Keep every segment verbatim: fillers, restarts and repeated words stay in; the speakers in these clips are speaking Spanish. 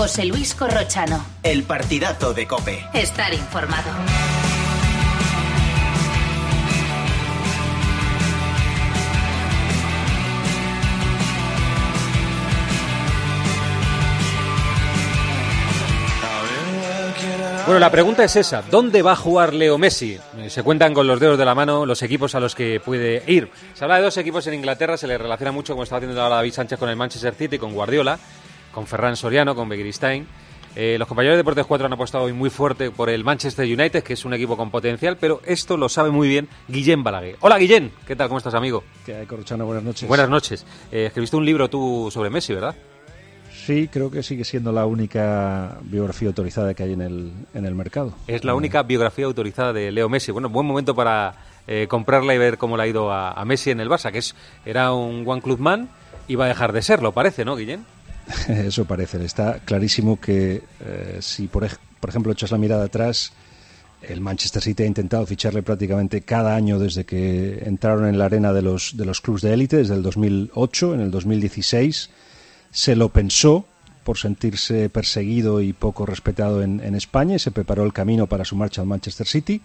José Luis Corrochano. El partidazo de COPE. Estar informado. Bueno, la pregunta es esa, ¿dónde va a jugar Leo Messi? Se cuentan con los dedos de la mano los equipos a los que puede ir. Se habla de dos equipos en Inglaterra, se le relaciona mucho, como estaba haciendo ahora David Sánchez, con el Manchester City, con Guardiola, con Ferran Soriano, con Begiristain. Eh, los compañeros de Deportes cuatro han apostado hoy muy fuerte por el Manchester United, que es un equipo con potencial, pero esto lo sabe muy bien Guillén Balaguer. Hola Guillén, ¿qué tal? ¿Cómo estás, amigo? ¿Qué hay, Corrochano? Buenas noches. Buenas noches. Eh, escribiste un libro tú sobre Messi, ¿verdad? Sí, creo que sigue siendo la única biografía autorizada que hay en el, en el mercado. Es la única biografía autorizada de Leo Messi. Bueno, buen momento para eh, comprarla y ver cómo le ha ido a, a Messi en el Barça, que es era un one club man y va a dejar de serlo, parece, ¿no, Guillén? Eso parece. Está clarísimo que eh, si, por, ej- por ejemplo, echas la mirada atrás, el Manchester City ha intentado ficharle prácticamente cada año desde que entraron en la arena de los, de los clubes de élite, desde el dos mil ocho, en el dos mil dieciséis... Se lo pensó por sentirse perseguido y poco respetado en, en España y se preparó el camino para su marcha al Manchester City.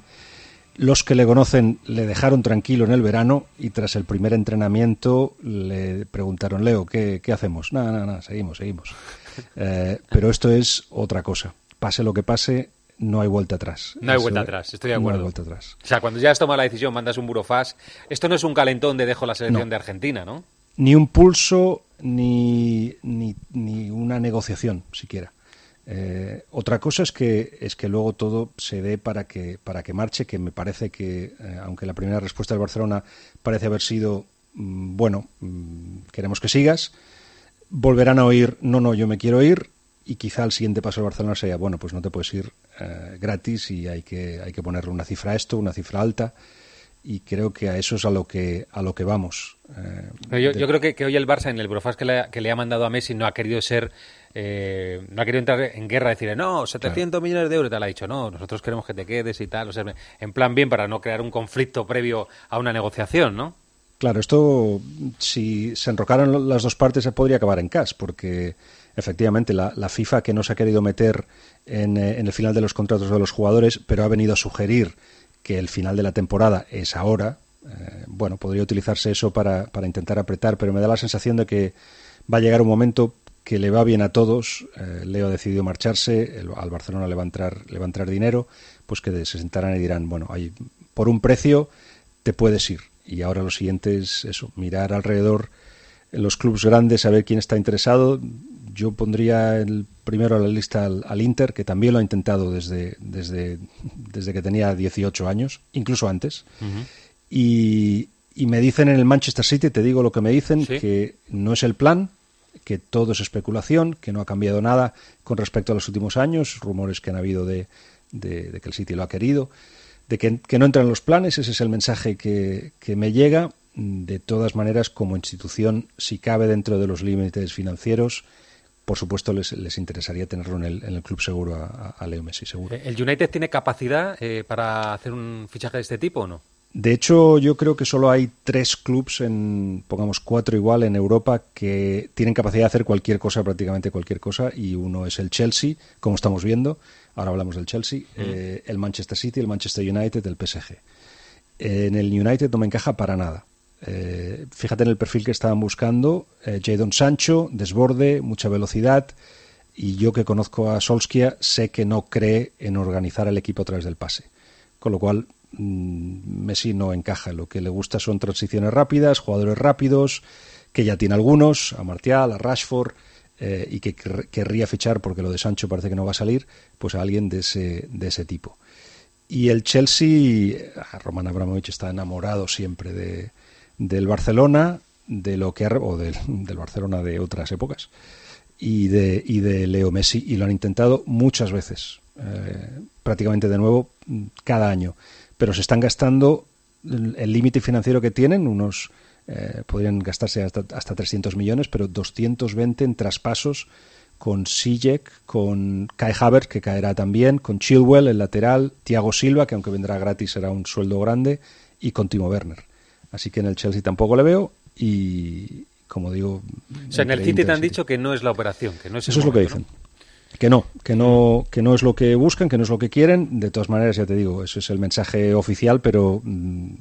Los que le conocen le dejaron tranquilo en el verano y tras el primer entrenamiento le preguntaron, Leo, ¿qué, qué hacemos? Nada, nada, nada, seguimos, seguimos. Eh, pero esto es otra cosa. Pase lo que pase, no hay vuelta atrás. No hay Eso, vuelta atrás, estoy de acuerdo. No hay vuelta atrás. O sea, cuando ya has tomado la decisión, mandas un burofax. Esto no es un calentón de dejo la selección No. de Argentina, ¿no? Ni un pulso, ni, ni, ni una negociación siquiera. Eh, otra cosa es que es que luego todo se dé para que para que marche, que me parece que, eh, aunque la primera respuesta del Barcelona parece haber sido, mmm, bueno, mmm, queremos que sigas, volverán a oír, no, no, yo me quiero ir, y quizá el siguiente paso del Barcelona sea, bueno, pues no te puedes ir eh, gratis y hay que, hay que ponerle una cifra a esto, una cifra alta. Y creo que a eso es a lo que a lo que vamos. Eh, yo, de... yo creo que, que hoy el Barça, en el burofax que le, que le ha mandado a Messi, no ha querido ser, eh, no ha querido entrar en guerra, decirle, no, setecientos claro. millones de euros, y tal. Ha dicho, no, nosotros queremos que te quedes y tal. O sea, en plan bien, para no crear un conflicto previo a una negociación, ¿no? Claro, esto, si se enrocaran las dos partes, se podría acabar en cas, porque efectivamente la, la FIFA, que no se ha querido meter en, en el final de los contratos de los jugadores, pero ha venido a sugerir que el final de la temporada es ahora, eh, bueno, podría utilizarse eso para, para intentar apretar, pero me da la sensación de que va a llegar un momento que le va bien a todos. eh, Leo ha decidido marcharse, el, al Barcelona le va a entrar le va a entrar dinero, pues que se sentarán y dirán, bueno, hay, por un precio te puedes ir. Y ahora lo siguiente es eso, mirar alrededor en los clubes grandes, a ver quién está interesado. Yo pondría el primero a la lista al, al Inter, que también lo ha intentado desde, desde, desde que tenía dieciocho años, incluso antes. Uh-huh. Y, y me dicen en el Manchester City, te digo lo que me dicen, ¿sí? Que no es el plan, que todo es especulación, que no ha cambiado nada con respecto a los últimos años, rumores que han habido de, de, de que el City lo ha querido, de que, que no entran en los planes. Ese es el mensaje que, que me llega. De todas maneras, como institución, si cabe dentro de los límites financieros, por supuesto les, les interesaría tenerlo en el, en el club seguro a, a Leo Messi, seguro. ¿El United tiene capacidad eh, para hacer un fichaje de este tipo o no? De hecho, yo creo que solo hay tres clubs, en, pongamos cuatro igual, en Europa que tienen capacidad de hacer cualquier cosa, prácticamente cualquier cosa, y uno es el Chelsea, como estamos viendo, ahora hablamos del Chelsea, mm. eh, el Manchester City, el Manchester United, el P S G. Eh, en el United no me encaja para nada. Eh, fíjate en el perfil que estaban buscando, eh, Jadon Sancho, desborde, mucha velocidad, y yo que conozco a Solskjaer sé que no cree en organizar el equipo a través del pase, con lo cual mmm, Messi no encaja. Lo que le gusta son transiciones rápidas, jugadores rápidos, que ya tiene algunos, a Martial, a Rashford, eh, y que quer- querría fichar, porque lo de Sancho parece que no va a salir, pues a alguien de ese, de ese tipo. Y el Chelsea, Roman Abramovich está enamorado siempre de del Barcelona, de lo que ha, o del, del Barcelona de otras épocas, y de, y de Leo Messi, y lo han intentado muchas veces, eh, prácticamente de nuevo cada año, pero se están gastando el límite financiero que tienen, unos eh, podrían gastarse hasta, hasta trescientos millones, pero doscientos veinte en traspasos con Ziyech, con Kai Havertz, que caerá también, con Chilwell, el lateral, Thiago Silva, que aunque vendrá gratis será un sueldo grande, y con Timo Werner. Así que en el Chelsea tampoco le veo y, como digo... O sea, en el City te han dicho que no es la operación, que no es el Eso momento, es lo que dicen. ¿no? Que no, que no, que no es lo que buscan, que no es lo que quieren. De todas maneras, ya te digo, ese es el mensaje oficial, pero mmm,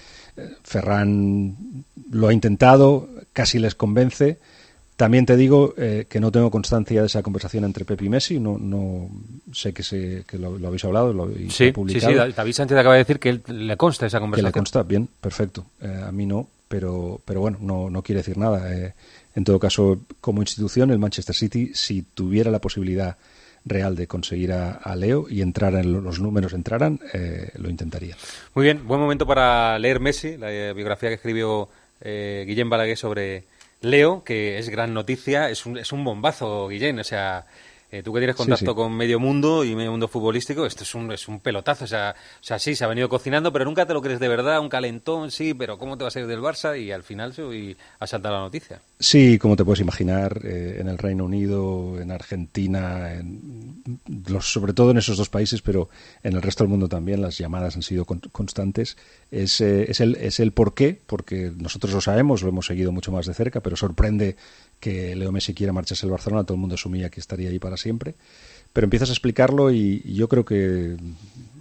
Ferran lo ha intentado, casi les convence. También te digo eh, que no tengo constancia de esa conversación entre Pep y Messi, no, no sé que, se, que lo, lo habéis hablado, lo habéis sí, publicado. Sí, sí, David Sánchez acaba de decir que él, le consta esa conversación. Que le consta, bien, perfecto. Eh, a mí no, pero, pero bueno, no, no quiere decir nada. Eh, en todo caso, como institución, el Manchester City, si tuviera la posibilidad real de conseguir a, a Leo y entrar en los números entraran, eh, lo intentaría. Muy bien, buen momento para leer Messi, la eh, biografía que escribió eh, Guillem Balaguer sobre Leo, que es gran noticia, es un, es un bombazo, Guillem, o sea, eh, tú que tienes contacto sí, sí. con medio mundo y medio mundo futbolístico, esto es un, es un pelotazo, o sea, o sea, sí, se ha venido cocinando, pero nunca te lo crees de verdad, un calentón, sí, pero ¿cómo te vas a ir del Barça? Y al final y ha saltado la noticia. Sí, como te puedes imaginar, eh, en el Reino Unido, en Argentina, en los, sobre todo en esos dos países, pero en el resto del mundo también las llamadas han sido con, constantes. Es, eh, es, el, es el por qué, porque nosotros lo sabemos, lo hemos seguido mucho más de cerca, pero sorprende que Leo Messi quiera marcharse al Barcelona, todo el mundo asumía que estaría ahí para siempre. Pero empiezas a explicarlo y, y yo creo que en,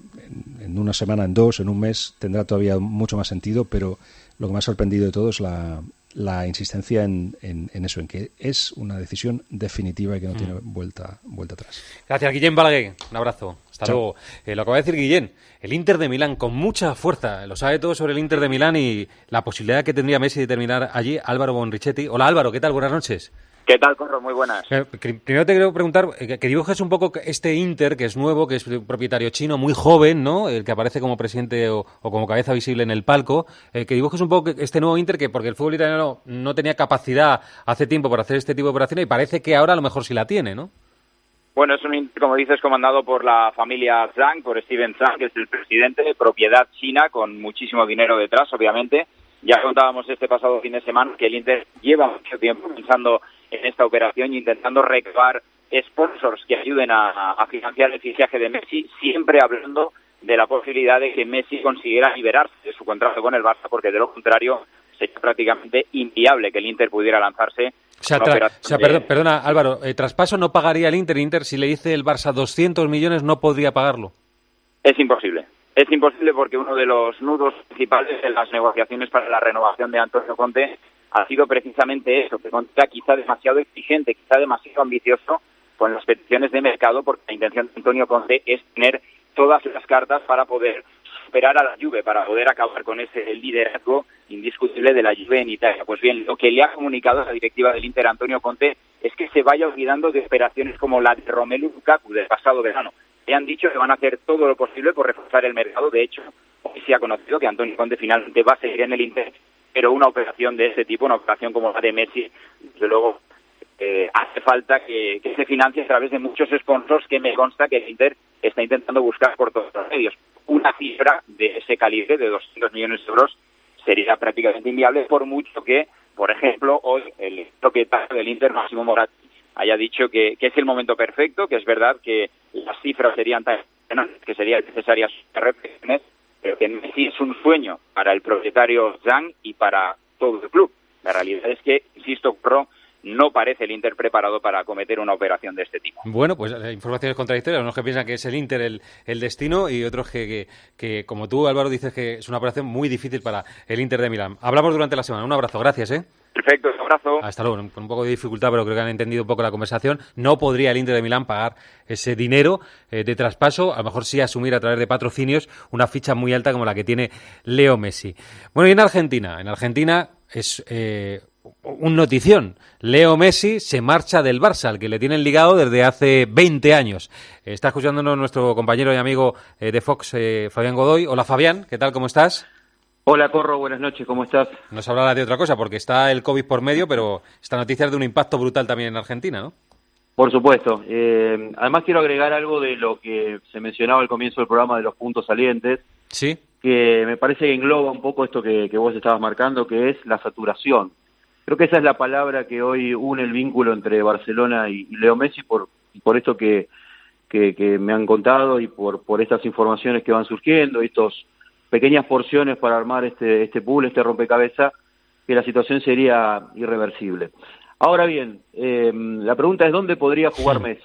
en una semana, en dos, en un mes, tendrá todavía mucho más sentido, pero lo que me ha sorprendido de todo es la... la insistencia en, en, en eso, en que es una decisión definitiva y que no mm. tiene vuelta vuelta atrás. Gracias, Guillem Balaguer. Un abrazo. Hasta Chao. luego. Eh, lo acaba de decir Guillem. El Inter de Milán, con mucha fuerza. Lo sabe todo sobre el Inter de Milán y la posibilidad que tendría Messi de terminar allí. Álvaro Bonrichetti. Hola, Álvaro. ¿Qué tal? Buenas noches. ¿Qué tal, Corro? Muy buenas. Eh, primero te quiero preguntar, eh, que dibujes un poco este Inter, que es nuevo, que es de un propietario chino, muy joven, ¿no? El que aparece como presidente o, o como cabeza visible en el palco. Eh, que dibujes un poco este nuevo Inter, que porque el fútbol italiano no tenía capacidad hace tiempo para hacer este tipo de operaciones y parece que ahora a lo mejor sí la tiene, ¿no? Bueno, es un Inter, como dices, comandado por la familia Zhang, por Steven Zhang, que es el presidente, de propiedad china, con muchísimo dinero detrás, obviamente. Ya contábamos este pasado fin de semana que el Inter lleva mucho tiempo pensando en esta operación y intentando recabar sponsors que ayuden a, a financiar el fichaje de Messi, siempre hablando de la posibilidad de que Messi consiguiera liberarse de su contrato con el Barça, porque de lo contrario sería prácticamente inviable que el Inter pudiera lanzarse. O sea, tra- o sea perdón, perdona, Álvaro, eh, traspaso no pagaría el Inter. Inter, si le dice el Barça doscientos millones, no podría pagarlo. Es imposible. Es imposible porque uno de los nudos principales de las negociaciones para la renovación de Antonio Conte ha sido precisamente eso, que Conte era quizá demasiado exigente, quizá demasiado ambicioso con las peticiones de mercado, porque la intención de Antonio Conte es tener todas las cartas para poder superar a la Juve, para poder acabar con ese liderazgo indiscutible de la Juve en Italia. Pues bien, lo que le ha comunicado a la directiva del Inter, Antonio Conte, es que se vaya olvidando de operaciones como la de Romelu Lukaku del pasado verano. Le han dicho que van a hacer todo lo posible por reforzar el mercado. De hecho, hoy se ha conocido que Antonio Conte finalmente va a seguir en el Inter, pero una operación de ese tipo, una operación como la de Messi, desde luego eh, hace falta que, que se financie a través de muchos sponsors, que me consta que el Inter está intentando buscar por todos los medios. Una cifra de ese calibre, de doscientos millones de euros, sería prácticamente inviable, por mucho que, por ejemplo, hoy el propietario del Inter, Massimo Moratti, haya dicho que, que es el momento perfecto, que es verdad que las cifras serían tan que serían necesarias reflexiones, pero que Messi es un sueño para el propietario Zhang y para todo el club. La realidad es que, insisto, Pro, no parece el Inter preparado para acometer una operación de este tipo. Bueno, pues informaciones contradictorias, unos que piensan que es el Inter el, el destino y otros que, que, que, como tú, Álvaro, dices que es una operación muy difícil para el Inter de Milán. Hablamos durante la semana. Un abrazo, gracias, ¿eh? Perfecto, un abrazo. Hasta luego. Con un poco de dificultad, pero creo que han entendido un poco la conversación. No podría el Inter de Milán pagar ese dinero eh, de traspaso, a lo mejor sí asumir a través de patrocinios una ficha muy alta como la que tiene Leo Messi. Bueno, y en Argentina, en Argentina es eh, un notición. Leo Messi se marcha del Barça, al que le tienen ligado desde hace veinte años. Está escuchándonos nuestro compañero y amigo eh, de Fox, eh, Fabián Godoy. Hola, Fabián, ¿qué tal? ¿Cómo estás? Hola, Corro, buenas noches, ¿cómo estás? Nos hablará de otra cosa, porque está el COVID por medio, pero esta noticia es de un impacto brutal también en Argentina, ¿no? Por supuesto. Eh, además quiero agregar algo de lo que se mencionaba al comienzo del programa de los puntos salientes. Sí. Que me parece que engloba un poco esto que, que vos estabas marcando, que es la saturación. Creo que esa es la palabra que hoy une el vínculo entre Barcelona y, y Leo Messi, por, por esto que, que, que me han contado y por, por estas informaciones que van surgiendo, estos pequeñas porciones para armar este, este pool, este rompecabezas, que la situación sería irreversible. Ahora bien, eh, la pregunta es ¿dónde podría jugar Messi?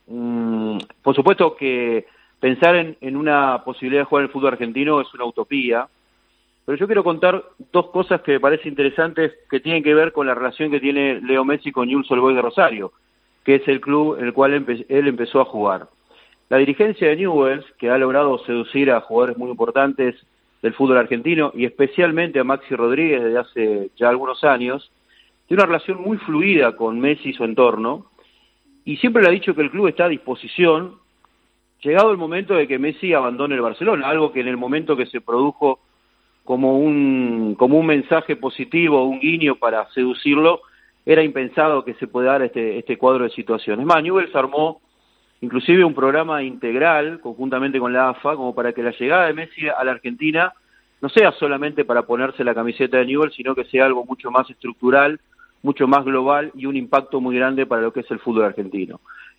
mmm, por supuesto que pensar en, en una posibilidad de jugar en el fútbol argentino es una utopía, pero yo quiero contar dos cosas que me parecen interesantes que tienen que ver con la relación que tiene Leo Messi con Newell's Old Boys de Rosario, que es el club en el cual empe- él empezó a jugar. La dirigencia de Newell's, que ha logrado seducir a jugadores muy importantes del fútbol argentino, y especialmente a Maxi Rodríguez desde hace ya algunos años, tiene una relación muy fluida con Messi y su entorno, y siempre le ha dicho que el club está a disposición, llegado el momento de que Messi abandone el Barcelona, algo que en el momento que se produjo como un, como un mensaje positivo, un guiño para seducirlo, era impensado que se pueda dar este, este cuadro de situaciones. Más, Newell's armó inclusive un programa integral, conjuntamente con la A F A, como para que la llegada de Messi a la Argentina no sea solamente para ponerse la camiseta de Newell's, sino que sea algo mucho más estructural, mucho más global y un impacto muy grande para lo que es el fútbol argentino.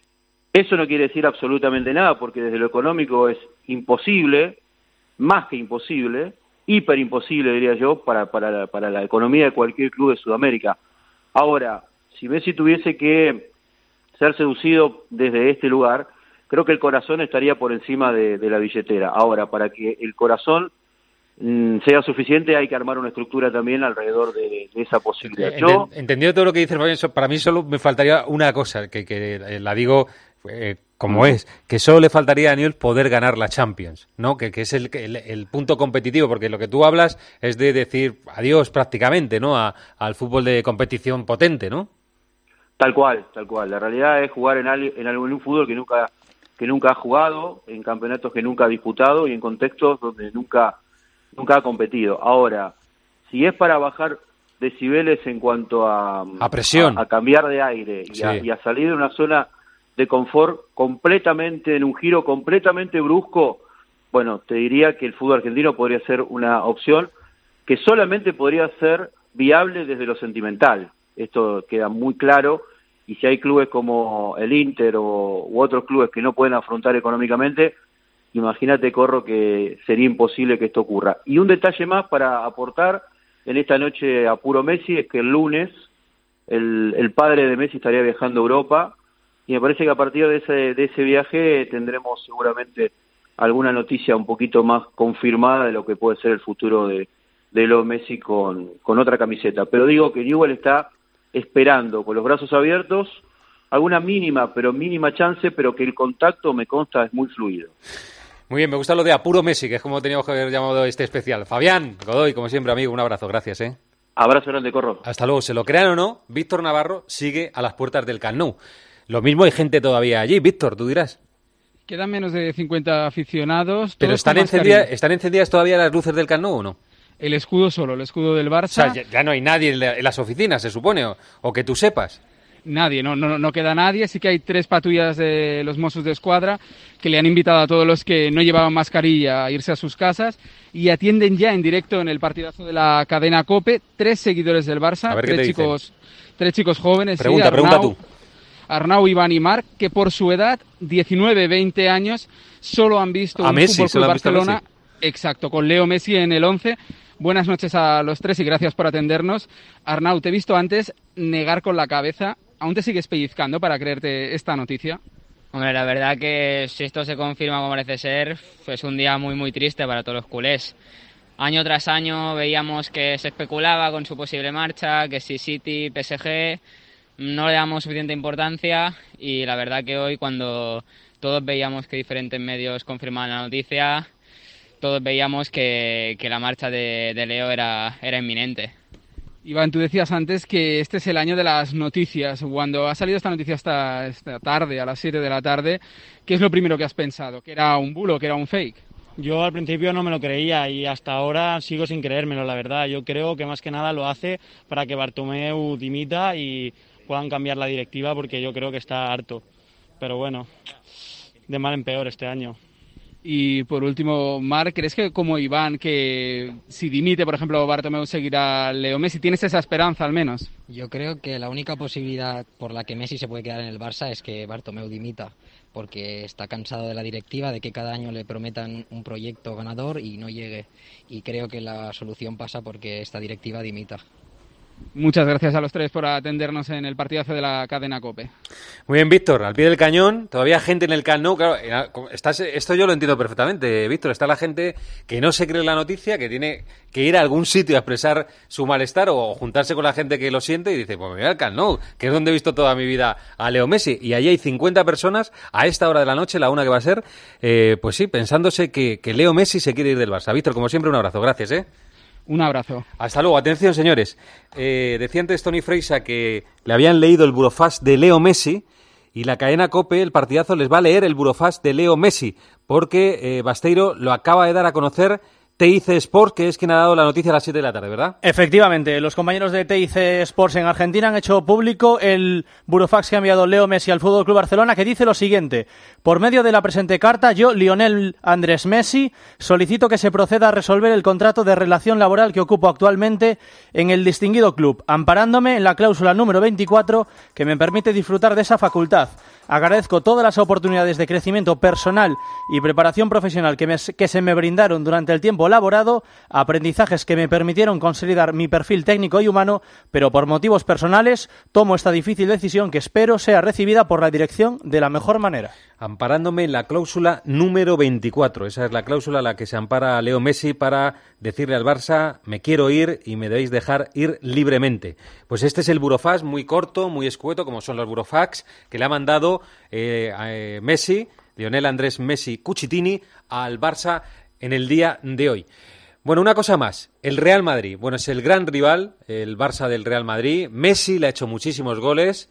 Eso no quiere decir absolutamente nada, porque desde lo económico es imposible, más que imposible, hiper imposible, diría yo, para, para, la, para la economía de cualquier club de Sudamérica. Ahora, si Messi tuviese que ser seducido desde este lugar, creo que el corazón estaría por encima de, de la billetera. Ahora, para que el corazón mmm, sea suficiente, hay que armar una estructura también alrededor de, de esa posibilidad. Yo, Entendido todo lo que dices, Fabián, para mí solo me faltaría una cosa, que, que eh, la digo eh, como uh-huh. es, que solo le faltaría a Newell's poder ganar la Champions, ¿no? Que, que es el, el, el punto competitivo, porque lo que tú hablas es de decir adiós prácticamente, ¿no? A, al fútbol de competición potente, ¿no? Tal cual, tal cual. La realidad es jugar en, al, en algún fútbol que nunca que nunca ha jugado, en campeonatos que nunca ha disputado y en contextos donde nunca nunca ha competido. Ahora, si es para bajar decibeles en cuanto a a presión, a, a cambiar de aire y, sí. a, y a salir de una zona de confort completamente, en un giro completamente brusco, bueno, te diría que el fútbol argentino podría ser una opción que solamente podría ser viable desde lo sentimental. Esto queda muy claro, y si hay clubes como el Inter o u otros clubes que no pueden afrontar económicamente, imagínate, Corro, que sería imposible que esto ocurra. Y un detalle más para aportar en esta noche a Puro Messi es que el lunes el, el padre de Messi estaría viajando a Europa, y me parece que a partir de ese, de ese viaje tendremos seguramente alguna noticia un poquito más confirmada de lo que puede ser el futuro de, de Leo Messi con, con otra camiseta. Pero digo que Newell's está esperando con los brazos abiertos alguna mínima, pero mínima chance, pero que el contacto, me consta, es muy fluido. Muy bien, me gusta lo de a Puro Messi, que es como teníamos que haber llamado este especial. Fabián Godoy, como siempre, amigo, un abrazo, gracias, ¿eh? Abrazo grande, Corro. Hasta luego. Se lo crean o no, Víctor Navarro sigue a las puertas del Camp Nou. Lo mismo hay gente todavía allí. Víctor, tú dirás. Quedan menos de cincuenta aficionados. ¿Pero están encendidas, están encendidas todavía las luces del Camp Nou o no? El escudo solo, el escudo del Barça. O sea, ya, ya no hay nadie en, la, en las oficinas, se supone, o, o que tú sepas. Nadie, no, no, no queda nadie. Sí que hay tres patrullas de los Mossos de Escuadra que le han invitado a todos los que no llevaban mascarilla a irse a sus casas, y atienden ya en directo en el partidazo de la cadena COPE tres seguidores del Barça, a ver tres chicos, tres chicos jóvenes. Pregunta, sí, Arnau, pregunta tú. Arnau, Iván y Marc, que por su edad, diecinueve, veinte años, solo han visto a un Messi, Fútbol Club Barcelona, Messi. Exacto, con Leo Messi en el once. Buenas noches a los tres y gracias por atendernos. Arnau, te he visto antes negar con la cabeza. ¿Aún te sigues pellizcando para creerte esta noticia? Hombre, la verdad que si esto se confirma como parece ser, es un día muy muy triste para todos los culés. Año tras año veíamos que se especulaba con su posible marcha, que si City, P S G, no le damos suficiente importancia, y la verdad que hoy, cuando todos veíamos que diferentes medios confirmaban la noticia, todos veíamos que, que la marcha de, de Leo era, era inminente. Iván, tú decías antes que este es el año de las noticias. Cuando ha salido esta noticia esta, esta tarde, a las siete de la tarde, ¿qué es lo primero que has pensado? ¿Que era un bulo, que era un fake? Yo al principio no me lo creía y hasta ahora sigo sin creérmelo, la verdad. Yo creo que más que nada lo hace para que Bartomeu dimita y puedan cambiar la directiva, porque yo creo que está harto. Pero bueno, de mal en peor este año. Y por último, Marc, ¿crees que como Iván, que si dimite, por ejemplo, Bartomeu, seguirá Leo Messi? ¿Tienes esa esperanza al menos? Yo creo que la única posibilidad por la que Messi se puede quedar en el Barça es que Bartomeu dimita, porque está cansado de la directiva, de que cada año le prometan un proyecto ganador y no llegue. Y creo que la solución pasa porque esta directiva dimita. Muchas gracias a los tres por atendernos en el partidazo de la cadena COPE. Muy bien, Víctor, al pie del cañón, todavía gente en el Camp Nou, claro, estás, esto yo lo entiendo perfectamente, Víctor, está la gente que no se cree la noticia, que tiene que ir a algún sitio a expresar su malestar o juntarse con la gente que lo siente y dice, pues me voy al Camp Nou, que es donde he visto toda mi vida a Leo Messi, y allí hay cincuenta personas a esta hora de la noche, la una que va a ser, eh, pues sí, pensándose que, que Leo Messi se quiere ir del Barça. Víctor, como siempre, un abrazo, gracias, ¿eh? Un abrazo. Hasta luego. Atención, señores. Eh, decía antes Tony Freisa que le habían leído el burofax de Leo Messi y la cadena COPE, el partidazo, les va a leer el burofax de Leo Messi porque eh, Basteiro lo acaba de dar a conocer T I C Sports, que es quien ha dado la noticia a las siete de la tarde, ¿verdad? Efectivamente, los compañeros de T I C Sports en Argentina han hecho público el burofax que ha enviado Leo Messi al F C Barcelona, que dice lo siguiente: por medio de la presente carta, yo, Lionel Andrés Messi, solicito que se proceda a resolver el contrato de relación laboral que ocupo actualmente en el distinguido club, amparándome en la cláusula número veinticuatro que me permite disfrutar de esa facultad. Agradezco todas las oportunidades de crecimiento personal y preparación profesional que, me, que se me brindaron durante el tiempo laborado, aprendizajes que me permitieron consolidar mi perfil técnico y humano, pero por motivos personales tomo esta difícil decisión que espero sea recibida por la dirección de la mejor manera. Amparándome en la cláusula número veinticuatro. Esa es la cláusula a la que se ampara Leo Messi para decirle al Barça, me quiero ir y me debéis dejar ir libremente. Pues este es el burofax, muy corto, muy escueto, como son los burofax, que le ha mandado eh, eh, Messi, Lionel Andrés Messi Cucitini, al Barça en el día de hoy. Bueno, una cosa más, el Real Madrid. Bueno, es el gran rival, el Barça del Real Madrid. Messi le ha hecho muchísimos goles.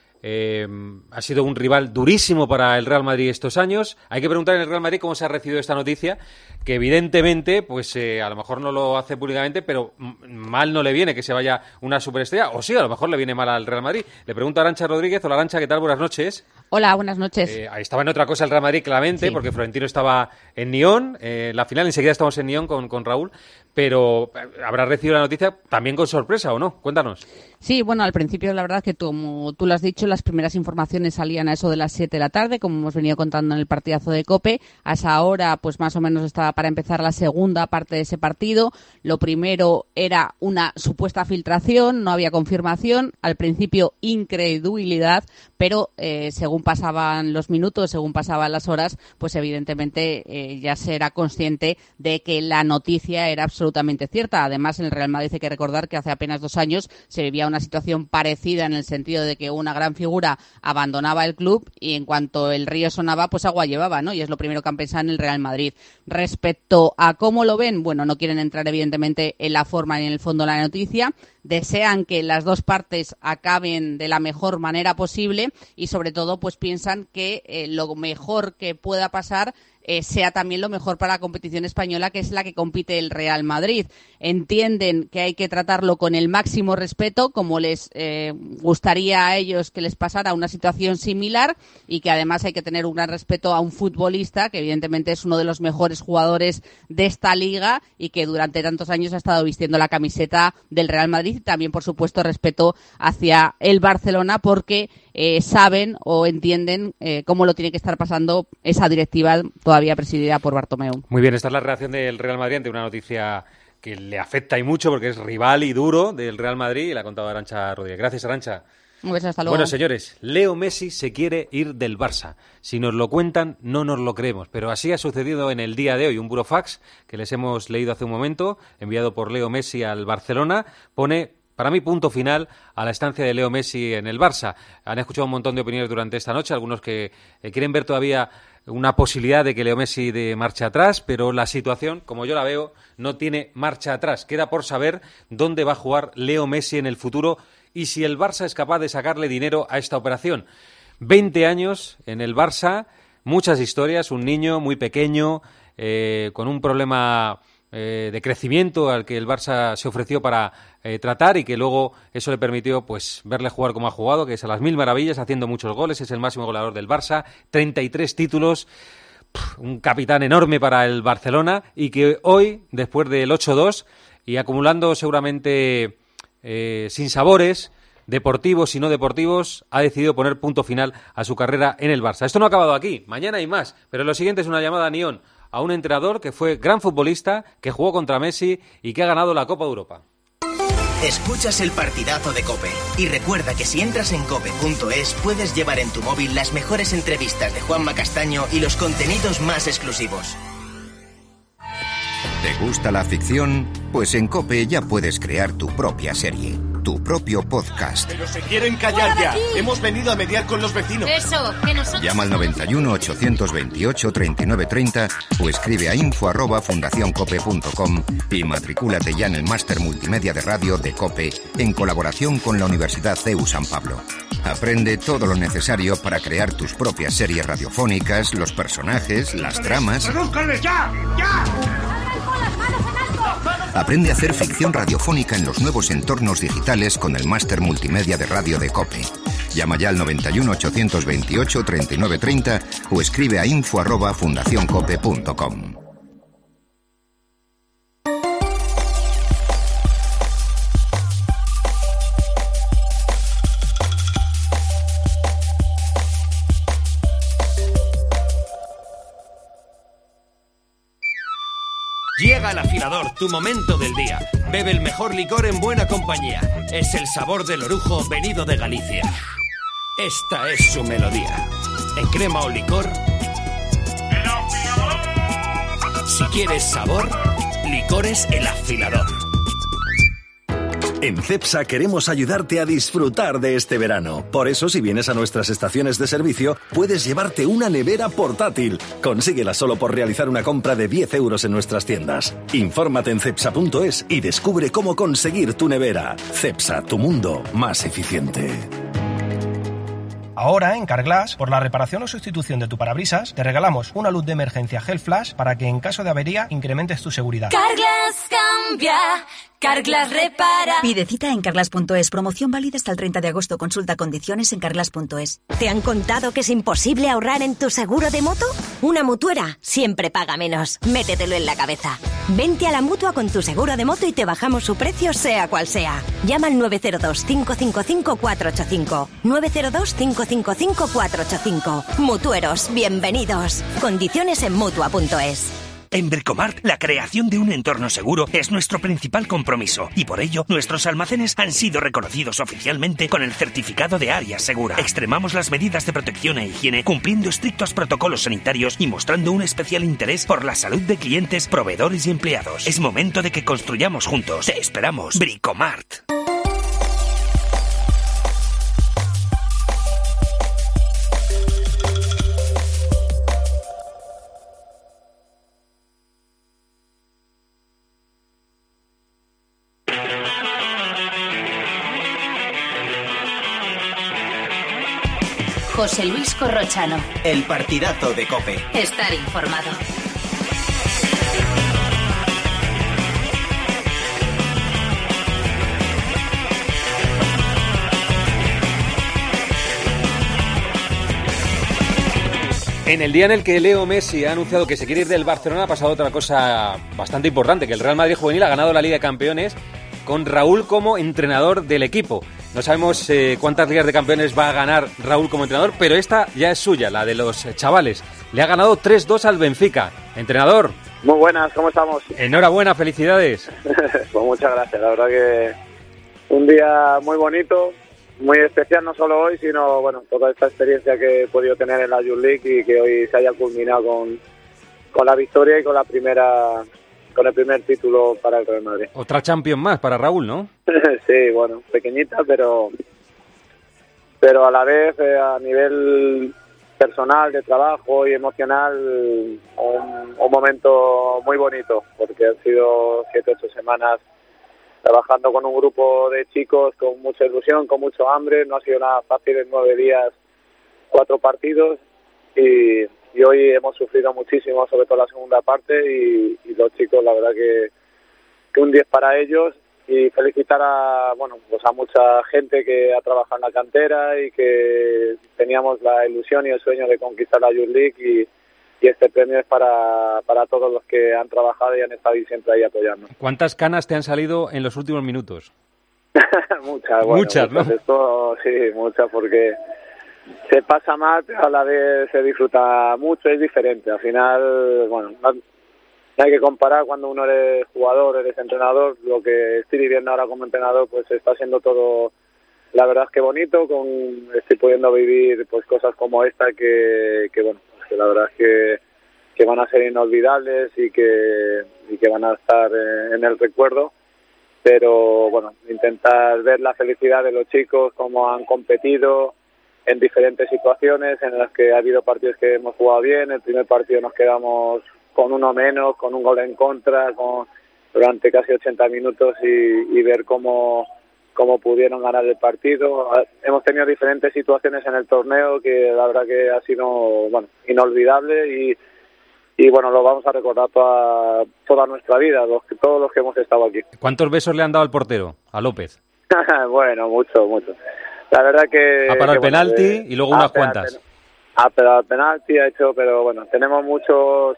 Eh, ha sido un rival durísimo para el Real Madrid estos años. Hay que preguntar en el Real Madrid cómo se ha recibido esta noticia, que evidentemente, pues eh, a lo mejor no lo hace públicamente, pero mal no le viene que se vaya una superestrella, o sí, a lo mejor le viene mal al Real Madrid. Le pregunto a Arantxa Rodríguez. Hola, Arantxa, ¿qué tal? Buenas noches. Hola, buenas noches. Eh, estaba en otra cosa el Real Madrid, claramente, sí, porque Florentino estaba en Nyon, eh, la final, enseguida estamos en Nyon con, con Raúl, pero habrá recibido la noticia también con sorpresa, ¿o no? Cuéntanos. Sí, bueno, al principio la verdad que tú, como tú lo has dicho, las primeras informaciones salían a eso de las siete de la tarde, como hemos venido contando en el partidazo de COPE. A esa hora, pues más o menos estaba para empezar la segunda parte de ese partido. Lo primero era una supuesta filtración, no había confirmación. Al principio, incredulidad, pero eh, según pasaban los minutos, según pasaban las horas, pues evidentemente eh, ya se era consciente de que la noticia era absolutamente cierta. Además, en el Real Madrid hay que recordar que hace apenas dos años se vivía una situación parecida en el sentido de que una gran figura abandonaba el club y en cuanto el río sonaba, pues agua llevaba, ¿no? Y es lo primero que han pensado en el Real Madrid. Respecto a cómo lo ven, bueno, no quieren entrar evidentemente en la forma ni en el fondo de la noticia. Desean que las dos partes acaben de la mejor manera posible y sobre todo pues piensan que eh, lo mejor que pueda pasar eh, sea también lo mejor para la competición española, que es la que compite el Real Madrid. Entienden que hay que tratarlo con el máximo respeto, como les eh, gustaría a ellos que les pasara una situación similar, y que además hay que tener un gran respeto a un futbolista que evidentemente es uno de los mejores jugadores de esta liga y que durante tantos años ha estado vistiendo la camiseta del Real Madrid. También, por supuesto, respeto hacia el Barcelona, porque eh, saben o entienden eh, cómo lo tiene que estar pasando esa directiva todavía presidida por Bartomeu. Muy bien, esta es la reacción del Real Madrid ante una noticia que le afecta y mucho porque es rival y duro del Real Madrid, y la ha contado Arantxa Rodríguez. Gracias, Arantxa. Un beso, hasta luego. Bueno, señores, Leo Messi se quiere ir del Barça. Si nos lo cuentan, no nos lo creemos, pero así ha sucedido en el día de hoy. Un burofax que les hemos leído hace un momento, enviado por Leo Messi al Barcelona, pone, para mí, punto final a la estancia de Leo Messi en el Barça. Han escuchado un montón de opiniones durante esta noche, algunos que eh, quieren ver todavía una posibilidad de que Leo Messi dé marcha atrás, pero la situación, como yo la veo, no tiene marcha atrás. Queda por saber dónde va a jugar Leo Messi en el futuro y si el Barça es capaz de sacarle dinero a esta operación. veinte años en el Barça, muchas historias, un niño muy pequeño, eh, con un problema eh, de crecimiento al que el Barça se ofreció para eh, tratar, y que luego eso le permitió pues verle jugar como ha jugado, que es a las mil maravillas, haciendo muchos goles, es el máximo goleador del Barça, treinta y tres títulos, un capitán enorme para el Barcelona, y que hoy, después del ocho dos y acumulando seguramente eh, sinsabores deportivos y no deportivos, ha decidido poner punto final a su carrera en el Barça. Esto no ha acabado aquí, mañana hay más, pero lo siguiente es una llamada a Nyon, a un entrenador que fue gran futbolista, que jugó contra Messi y que ha ganado la Copa de Europa. Escuchas el partidazo de COPE. Y recuerda que si entras en cope punto es puedes llevar en tu móvil las mejores entrevistas de Juanma Castaño y los contenidos más exclusivos. ¿Te gusta la ficción? Pues en COPE ya puedes crear tu propia serie, tu propio podcast. Pero se quieren callar ya. Hemos venido a mediar con los vecinos. Eso, que nosotros... Llama al noventa y uno, ochocientos veintiocho, treinta y nueve treinta o escribe a info arroba fundacioncope punto com y matricúlate ya en el máster multimedia de radio de COPE en colaboración con la Universidad C E U San Pablo. Aprende todo lo necesario para crear tus propias series radiofónicas, los personajes, las tramas. ¡Redúzcanles ya! ¡Ya! Aprende a hacer ficción radiofónica en los nuevos entornos digitales con el máster multimedia de radio de COPE. Llama ya al noventa y uno, ochocientos veintiocho, treinta y nueve treinta o escribe a info arroba fundacioncope punto com. Llega al afilador, tu momento del día. Bebe el mejor licor en buena compañía. Es el sabor del orujo venido de Galicia. Esta es su melodía. En crema o licor. Si quieres sabor, licores El Afilador. En Cepsa queremos ayudarte a disfrutar de este verano. Por eso, si vienes a nuestras estaciones de servicio, puedes llevarte una nevera portátil. Consíguela solo por realizar una compra de diez euros en nuestras tiendas. Infórmate en cepsa punto es y descubre cómo conseguir tu nevera. Cepsa, tu mundo más eficiente. Ahora, en Carglass, por la reparación o sustitución de tu parabrisas, te regalamos una luz de emergencia Gel Flash para que en caso de avería incrementes tu seguridad. Carglass cambia, Carglass repara. Pide cita en carglass punto es. Promoción válida hasta el treinta de agosto. Consulta condiciones en carglass punto es. ¿Te han contado que es imposible ahorrar en tu seguro de moto? Una mutuera siempre paga menos. Métetelo en la cabeza. Vente a la Mutua con tu seguro de moto y te bajamos su precio sea cual sea. Llama al nueve cero dos, cinco cinco cinco, cuatro ocho cinco. nueve cero dos, cinco cinco cinco, cuatro ocho cinco. Mutueros, bienvenidos. Condiciones en mutua punto es. En Bricomart, la creación de un entorno seguro es nuestro principal compromiso y por ello nuestros almacenes han sido reconocidos oficialmente con el certificado de área segura. Extremamos las medidas de protección e higiene cumpliendo estrictos protocolos sanitarios y mostrando un especial interés por la salud de clientes, proveedores y empleados. Es momento de que construyamos juntos. Te esperamos. Bricomart. José Luis Corrochano. El partidazo de COPE. Estar informado. En el día en el que Leo Messi ha anunciado que se quiere ir del Barcelona ha pasado otra cosa bastante importante, que el Real Madrid Juvenil ha ganado la Liga de Campeones con Raúl como entrenador del equipo. No sabemos eh, cuántas Ligas de Campeones va a ganar Raúl como entrenador, pero esta ya es suya, la de los chavales. Le ha ganado tres dos al Benfica. Entrenador. Muy buenas, ¿cómo estamos? Enhorabuena, felicidades. Pues muchas gracias, la verdad que un día muy bonito, muy especial no solo hoy, sino bueno, toda esta experiencia que he podido tener en la Youth League y que hoy se haya culminado con, con la victoria y con la primera... con el primer título para el Real Madrid. Otra Champions más para Raúl, ¿no? Sí, bueno, pequeñita, pero pero a la vez eh, a nivel personal, de trabajo y emocional, un, un momento muy bonito, porque han sido siete, ocho semanas trabajando con un grupo de chicos con mucha ilusión, con mucho hambre. No ha sido nada fácil en nueve días, cuatro partidos y... y hoy hemos sufrido muchísimo, sobre todo la segunda parte, y, y los chicos, la verdad que, que un diez para ellos, y felicitar a bueno pues a mucha gente que ha trabajado en la cantera y que teníamos la ilusión y el sueño de conquistar la Youth League, y, y este premio es para, para todos los que han trabajado y han estado ahí siempre ahí apoyando. ¿Cuántas canas te han salido en los últimos minutos? muchas, bueno, muchas, ¿no? Esto, sí, muchas, porque se pasa mal, pero a la vez se disfruta mucho, es diferente. Al final, bueno, no, no hay que comparar cuando uno eres jugador, eres entrenador. Lo que estoy viviendo ahora como entrenador, pues está siendo todo, la verdad es que bonito. Con estoy pudiendo vivir pues cosas como esta que, que bueno, que la verdad es que, que van a ser inolvidables y que, y que van a estar en, en el recuerdo. Pero bueno, intentar ver la felicidad de los chicos, cómo han competido en diferentes situaciones en las que ha habido partidos que hemos jugado bien. El primer partido nos quedamos con uno menos, con un gol en contra, con, durante casi ochenta minutos y, y ver cómo, cómo pudieron ganar el partido. Hemos tenido diferentes situaciones en el torneo que la verdad que ha sido bueno inolvidable y Y bueno, lo vamos a recordar toda, toda nuestra vida, los que, todos los que hemos estado aquí. ¿Cuántos besos le han dado al portero, a López? Bueno, mucho, mucho. La verdad que... Ha parado el bueno, penalti eh, y luego unas cuantas. Ha parado el penalti, ha hecho, pero bueno, tenemos muchos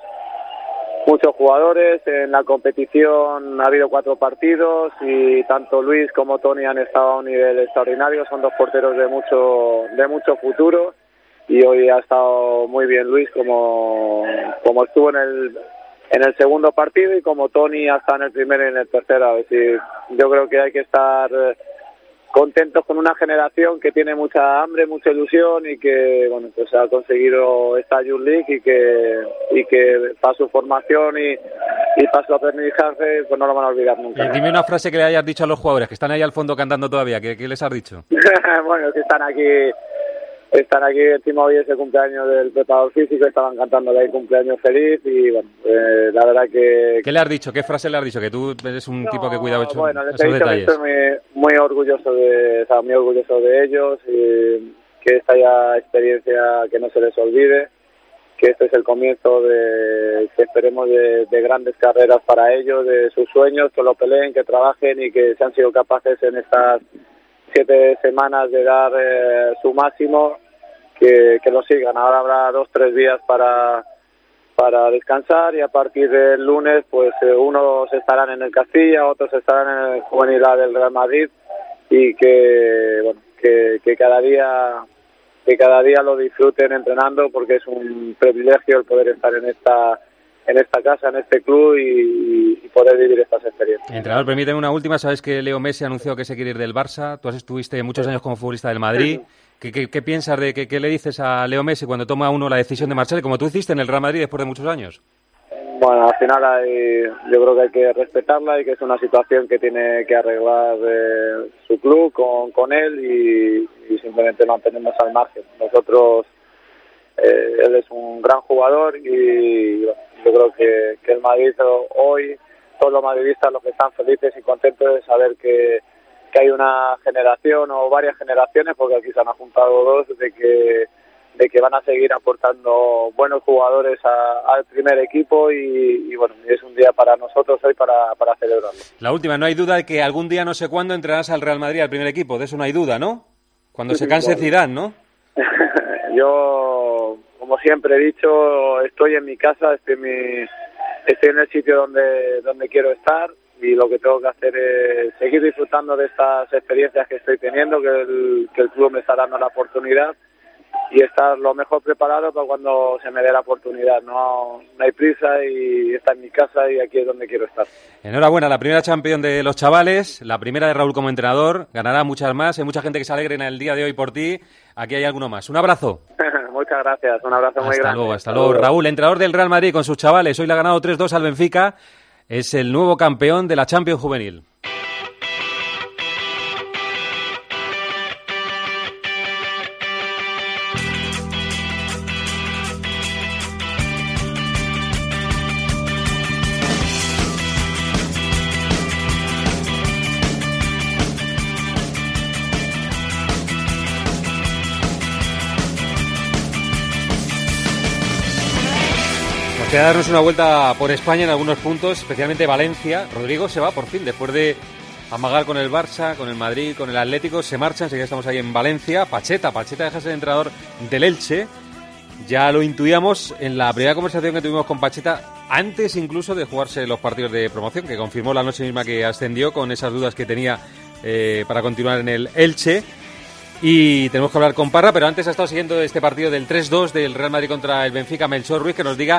muchos jugadores. En la competición ha habido cuatro partidos y tanto Luis como Toni han estado a un nivel extraordinario. Son dos porteros de mucho de mucho futuro. Y hoy ha estado muy bien Luis como, como estuvo en el en el segundo partido y como Toni ha estado en el primero y en el tercero. Es decir, yo creo que hay que estar contentos con una generación que tiene mucha hambre, mucha ilusión y que bueno pues ha conseguido esta Youth League y que y que para su formación y, y para su aprendizaje pues no lo van a olvidar nunca. Y dime una frase que le hayas dicho a los jugadores que están ahí al fondo cantando todavía. ¿Qué, qué les has dicho? Bueno, que están aquí... Están aquí, encima hoy es el cumpleaños del preparador físico, estaban cantándole ahí cumpleaños feliz y bueno, eh, la verdad que... ¿Qué le has dicho? ¿Qué frase le has dicho? Que tú eres un no, tipo que cuida mucho bueno, les esos he dicho detalles. Que estoy muy, muy orgulloso de, o sea, muy orgulloso de ellos y que esta ya experiencia que no se les olvide, que este es el comienzo de, que esperemos de, de grandes carreras para ellos, de sus sueños, que lo peleen, que trabajen y que se han sido capaces en estas siete semanas de dar eh, su máximo, que, que lo sigan. Ahora habrá dos, tres días para para descansar y a partir del lunes pues eh, unos estarán en el Castilla, otros estarán en el Juvenil del Real Madrid y que bueno que, que cada día que cada día lo disfruten entrenando porque es un privilegio el poder estar en esta en esta casa, en este club y, y poder vivir estas experiencias. Entrenador, permíteme una última. Sabes que Leo Messi anunció que se quiere ir del Barça. Tú estuviste muchos años como futbolista del Madrid. ¿Qué, qué, qué piensas de qué, qué le dices a Leo Messi cuando toma uno la decisión de marchar, como tú hiciste en el Real Madrid después de muchos años? Bueno, al final hay, yo creo que hay que respetarla y que es una situación que tiene que arreglar eh, su club con, con él y, y simplemente mantenernos al margen. Nosotros, eh, él es un gran jugador y bueno, yo creo que, que el Madrid hoy, todos los madridistas los que están felices y contentos de saber que, que hay una generación o varias generaciones, porque aquí se han juntado dos, de que de que van a seguir aportando buenos jugadores a, al primer equipo y, y bueno, es un día para nosotros hoy para, para celebrarlo. La última, no hay duda de que algún día, no sé cuándo, entrarás al Real Madrid, al primer equipo, de eso no hay duda, ¿no? Cuando se canse Zidane, ¿no? Yo, como siempre he dicho, estoy en mi casa, estoy en, mi, estoy en el sitio donde, donde quiero estar y lo que tengo que hacer es seguir disfrutando de estas experiencias que estoy teniendo, que el, que el club me está dando la oportunidad y estar lo mejor preparado para cuando se me dé la oportunidad. No, no hay prisa y está en mi casa y aquí es donde quiero estar. Enhorabuena, la primera Champions de los chavales, la primera de Raúl como entrenador, ganará muchas más, hay mucha gente que se alegra en el día de hoy por ti, aquí hay alguno más. Un abrazo. Muchas gracias, un abrazo muy hasta grande. Luego, hasta luego, Raúl, entrenador del Real Madrid con sus chavales, hoy le ha ganado tres dos al Benfica, es el nuevo campeón de la Champions juvenil. Queda darnos una vuelta por España en algunos puntos, especialmente Valencia. Rodrigo se va por fin, después de amagar con el Barça, con el Madrid, con el Atlético, se marchan, así que estamos ahí en Valencia. Pacheta, Pacheta deja de ser entrenador del Elche. Ya lo intuíamos en la primera conversación que tuvimos con Pacheta, antes incluso de jugarse los partidos de promoción, que confirmó la noche misma que ascendió con esas dudas que tenía eh, para continuar en el Elche. Y tenemos que hablar con Parra, pero antes ha estado siguiendo este partido del tres dos del Real Madrid contra el Benfica, Melchor Ruiz, que nos diga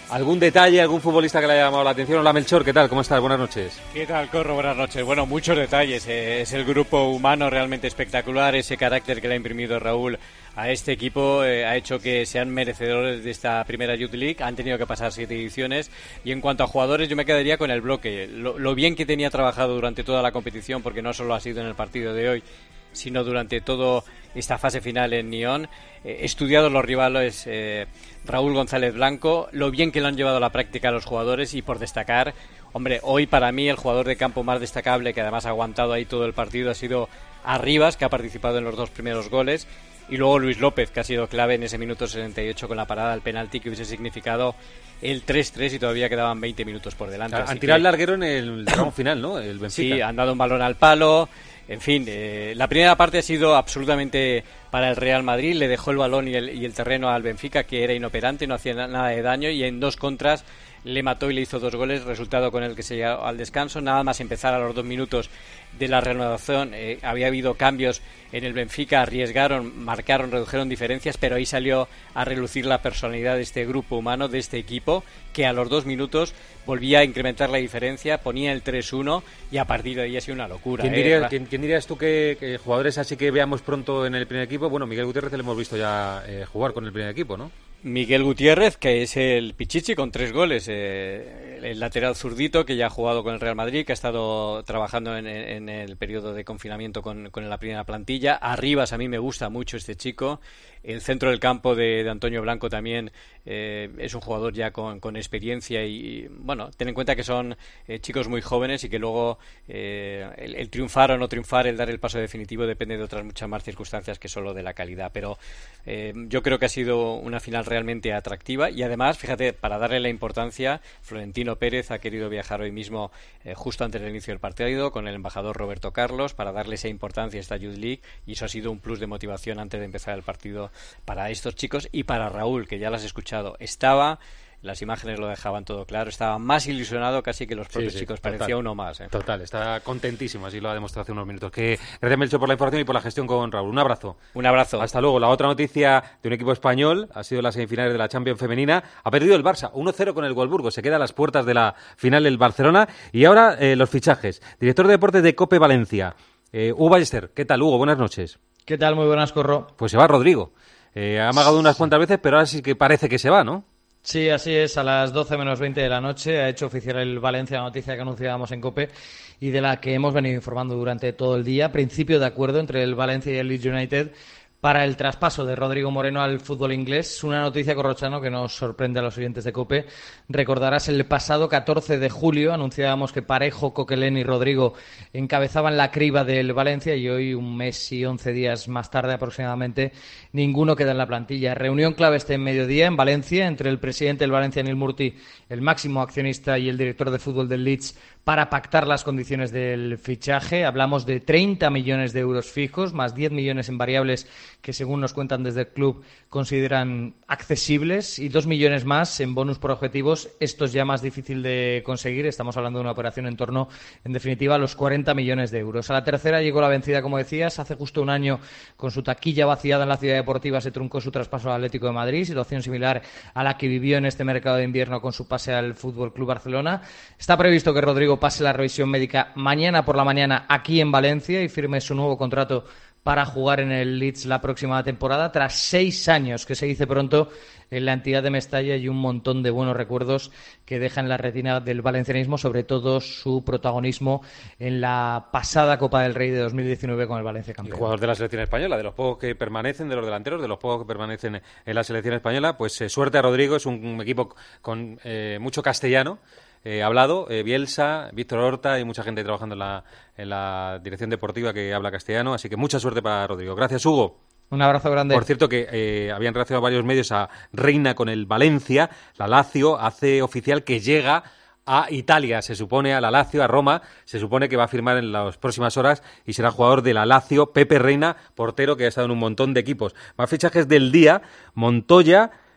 ¿Algún detalle, algún futbolista que le haya llamado la atención? Hola Melchor, ¿qué tal? ¿Cómo estás? Buenas noches. ¿Qué tal, Corro? Buenas noches. Bueno, muchos detalles. Eh, es el grupo humano realmente espectacular. Ese carácter que le ha imprimido Raúl a este equipo eh, ha hecho que sean merecedores de esta primera Youth League. Han tenido que pasar siete ediciones. Y en cuanto a jugadores, yo me quedaría con el bloque. Lo, lo bien que tenía trabajado durante toda la competición, porque no solo ha sido en el partido de hoy, sino durante toda esta fase final en Nyon. Eh, estudiados los rivales, eh, Raúl González Blanco, lo bien que lo han llevado a la práctica a los jugadores, y por destacar, hombre, hoy para mí el jugador de campo más destacable, que además ha aguantado ahí todo el partido, ha sido Arribas, que ha participado en los dos primeros goles, y luego Luis López, que ha sido clave en ese minuto sesenta y ocho con la parada al penalti que hubiese significado el tres tres y todavía quedaban veinte minutos por delante. Han tirado el larguero en el tramo final, ¿no? El Benfica. Sí, han dado un balón al palo. En fin, eh, la primera parte ha sido absolutamente para el Real Madrid. Le dejó el balón y el, y el terreno al Benfica, que era inoperante, no hacía nada de daño, y en dos contras le mató y le hizo dos goles, resultado con el que se llegó al descanso. Nada más empezar a los dos minutos de la reanudación, eh, había habido cambios en el Benfica, arriesgaron, marcaron, redujeron diferencias, pero ahí salió a relucir la personalidad de este grupo humano, de este equipo, que a los dos minutos volvía a incrementar la diferencia, ponía el tres uno, y a partir de ahí ha sido una locura. ¿Quién, ¿eh? diría, ¿quién, ¿quién dirías tú que, que jugadores así que veamos pronto en el primer equipo? Bueno, Miguel Gutiérrez le hemos visto ya eh, jugar con el primer equipo, ¿no? Miguel Gutiérrez, que es el Pichichi con tres goles, eh, el lateral zurdito que ya ha jugado con el Real Madrid, que ha estado trabajando en, en el periodo de confinamiento con, con la primera plantilla. Arribas, a mí me gusta mucho este chico. El centro del campo de, de Antonio Blanco también eh, es un jugador ya con, con experiencia y, bueno, ten en cuenta que son eh, chicos muy jóvenes y que luego eh, el, el triunfar o no triunfar, el dar el paso definitivo, depende de otras muchas más circunstancias que solo de la calidad. Pero eh, yo creo que ha sido una final realmente atractiva y además, fíjate, para darle la importancia, Florentino Pérez ha querido viajar hoy mismo eh, justo antes del inicio del partido con el embajador Roberto Carlos para darle esa importancia a esta Youth League, y eso ha sido un plus de motivación antes de empezar el partido para estos chicos y para Raúl, que ya lo has escuchado. Estaba, las imágenes lo dejaban todo claro, estaba más ilusionado casi que los propios sí, sí, chicos, total, parecía uno más. ¿eh? Total, está contentísimo, así lo ha demostrado hace unos minutos. Que gracias, Melchor, por la información y por la gestión con Raúl. Un abrazo. Un abrazo. Hasta luego. La otra noticia de un equipo español ha sido las semifinales de la Champions femenina. Ha perdido el Barça uno cero con el Wolfsburgo. Se queda a las puertas de la final el Barcelona. Y ahora eh, los fichajes. Director de deportes de COPE Valencia, eh, Hugo Ballester. ¿Qué tal, Hugo? Buenas noches. ¿Qué tal? Muy buenas, Corro. Pues se va Rodrigo. Eh, ha amagado unas cuantas veces, pero ahora sí que parece que se va, ¿no? Sí, así es. A las doce menos veinte de la noche ha hecho oficial el Valencia la noticia que anunciábamos en COPE y de la que hemos venido informando durante todo el día. Principio de acuerdo entre el Valencia y el Leeds United para el traspaso de Rodrigo Moreno al fútbol inglés. Una noticia, Corrochano, que nos sorprende a los oyentes de COPE. Recordarás, el pasado catorce de julio anunciábamos que Parejo, Coquelin y Rodrigo encabezaban la criba del Valencia y hoy, un mes y once días más tarde aproximadamente, ninguno queda en la plantilla. Reunión clave este mediodía en Valencia entre el presidente del Valencia, Neil Murti, el máximo accionista y el director de fútbol del Leeds para pactar las condiciones del fichaje. Hablamos de treinta millones de euros fijos, más diez millones en variables que, según nos cuentan desde el club, consideran accesibles, y dos millones más en bonus por objetivos. Esto es ya más difícil de conseguir. Estamos hablando de una operación en torno, en definitiva, a los cuarenta millones de euros. A la tercera llegó la vencida, como decías. Hace justo un año, con su taquilla vaciada en la Ciudad Deportiva, se truncó su traspaso al Atlético de Madrid, situación similar a la que vivió en este mercado de invierno con su pase al Fútbol Club Barcelona. Está previsto que Rodrigo pase la revisión médica mañana por la mañana aquí en Valencia y firme su nuevo contrato para jugar en el Leeds la próxima temporada, tras seis años, que se dice pronto, en la entidad de Mestalla, y un montón de buenos recuerdos que deja en la retina del valencianismo, sobre todo su protagonismo en la pasada Copa del Rey de dos mil diecinueve con el Valencia campeón. El jugador de la selección española, de los pocos que permanecen, de los delanteros, de los pocos que permanecen en la selección española, pues eh, suerte a Rodrigo. Es un, un equipo con eh, mucho castellano. Eh, hablado, eh, Bielsa, Víctor Horta y mucha gente trabajando en la, en la dirección deportiva que habla castellano, así que mucha suerte para Rodrigo. Gracias, Hugo. Un abrazo grande. Por cierto, que eh, habían reaccionado varios medios a Reina con el Valencia. La Lazio hace oficial que llega a Italia, se supone, a la Lazio, a Roma. Se supone que va a firmar en las próximas horas y será jugador de la Lazio. Pepe Reina, portero que ha estado en un montón de equipos. Más fichajes del día: Montoya,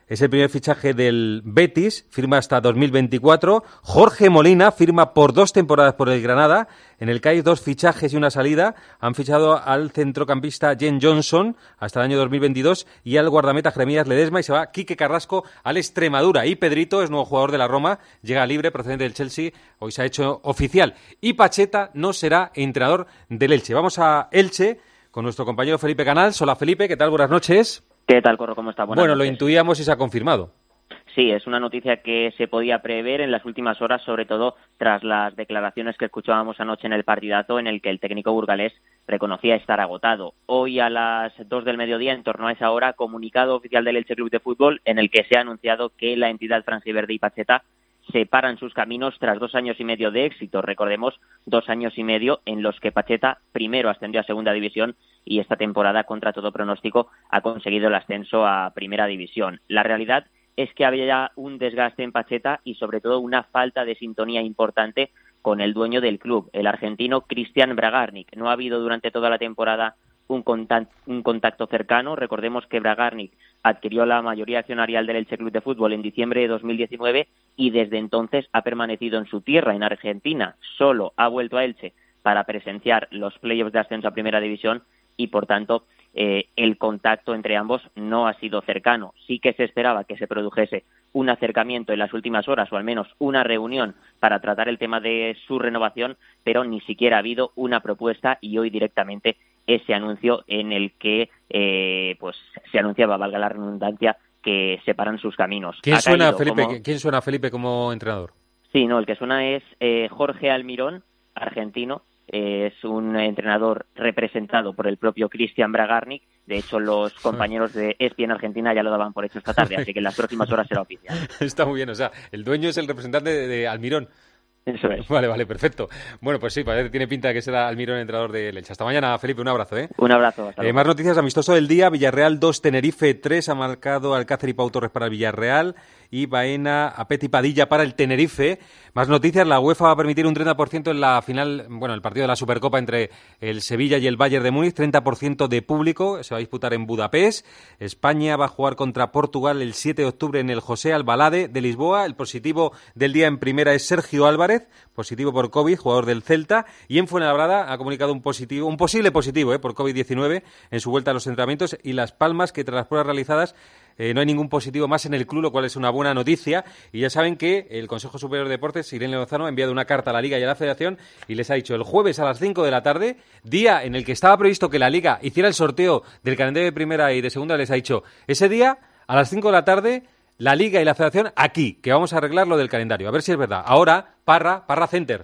es el primer fichaje del Betis, firma hasta dos mil veinticuatro. Jorge Molina firma por dos temporadas por el Granada. En el C A I dos fichajes y una salida. Han fichado al centrocampista Jen Johnson hasta el año dos mil veintidós y al guardameta Jeremías Ledesma, y se va Quique Carrasco al Extremadura. Y Pedrito es nuevo jugador de la Roma, llega libre procedente del Chelsea, hoy se ha hecho oficial. Y Pacheta no será entrenador del Elche. Vamos a Elche con nuestro compañero Felipe Canals. Hola Felipe, ¿qué tal? Buenas noches. ¿Qué tal, Corro? ¿Cómo está? Buenas bueno, noches. Lo intuíamos y se ha confirmado. Sí, es una noticia que se podía prever en las últimas horas, sobre todo tras las declaraciones que escuchábamos anoche en el partidazo en el que el técnico burgalés reconocía estar agotado. Hoy a las dos del mediodía, en torno a esa hora, comunicado oficial del Elche Club de Fútbol en el que se ha anunciado que la entidad franjiverde y Pacheta separan sus caminos tras dos años y medio de éxito. Recordemos, dos años y medio en los que Pacheta primero ascendió a Segunda División y esta temporada, contra todo pronóstico, ha conseguido el ascenso a Primera División. La realidad es que había un desgaste en Pacheta y sobre todo una falta de sintonía importante con el dueño del club, el argentino Christian Bragarnik. No ha habido durante toda la temporada un contacto, un contacto cercano. Recordemos que Bragarnik adquirió la mayoría accionarial del Elche Club de Fútbol en diciembre de dos mil diecinueve y desde entonces ha permanecido en su tierra, en Argentina. Solo ha vuelto a Elche para presenciar los playoffs de ascenso a Primera División y, por tanto, eh, el contacto entre ambos no ha sido cercano. Sí que se esperaba que se produjese un acercamiento en las últimas horas, o al menos una reunión para tratar el tema de su renovación, pero ni siquiera ha habido una propuesta y hoy directamente ese anuncio en el que eh, pues se anunciaba, valga la redundancia, que separan sus caminos. ¿Quién suena, Felipe, como... ¿Quién suena Felipe como entrenador? Sí, no, el que suena es eh, Jorge Almirón, argentino. Eh, es un entrenador representado por el propio Christian Bragarnik. De hecho, los compañeros de E S P N Argentina ya lo daban por hecho esta tarde, así que en las próximas horas será oficial. Está muy bien, o sea, el dueño es el representante de, de Almirón. Eso es. Vale, vale, perfecto. Bueno, pues sí, parece que tiene pinta de que será Almirón el entrenador de Elche. Hasta mañana, Felipe, un abrazo, ¿eh? Un abrazo. Hasta eh, más noticias, amistoso del día. Villarreal dos, Tenerife tres, ha marcado Alcácer y Pau Torres para el Villarreal y Baena, Apeti Padilla para el Tenerife. Más noticias, la UEFA va a permitir un treinta por ciento en la final, bueno, el partido de la Supercopa entre el Sevilla y el Bayern de Múnich, treinta por ciento de público, se va a disputar en Budapest. España va a jugar contra Portugal el siete de octubre en el José Albalade de Lisboa. El positivo del día en primera es Sergio Álvarez, positivo por COVID, jugador del Celta, y en Fuenlabrada ha comunicado un positivo, un posible positivo eh, por COVID diecinueve en su vuelta a los entrenamientos, y Las Palmas, que tras las pruebas realizadas Eh, no hay ningún positivo más en el club, lo cual es una buena noticia. Y ya saben que el Consejo Superior de Deportes, Irene Lozano, ha enviado una carta a la Liga y a la Federación y les ha dicho el jueves a las cinco de la tarde, día en el que estaba previsto que la Liga hiciera el sorteo del calendario de primera y de segunda, les ha dicho ese día a las cinco de la tarde la Liga y la Federación aquí, que vamos a arreglar lo del calendario. A ver si es verdad. Ahora, Parra, Parra Center.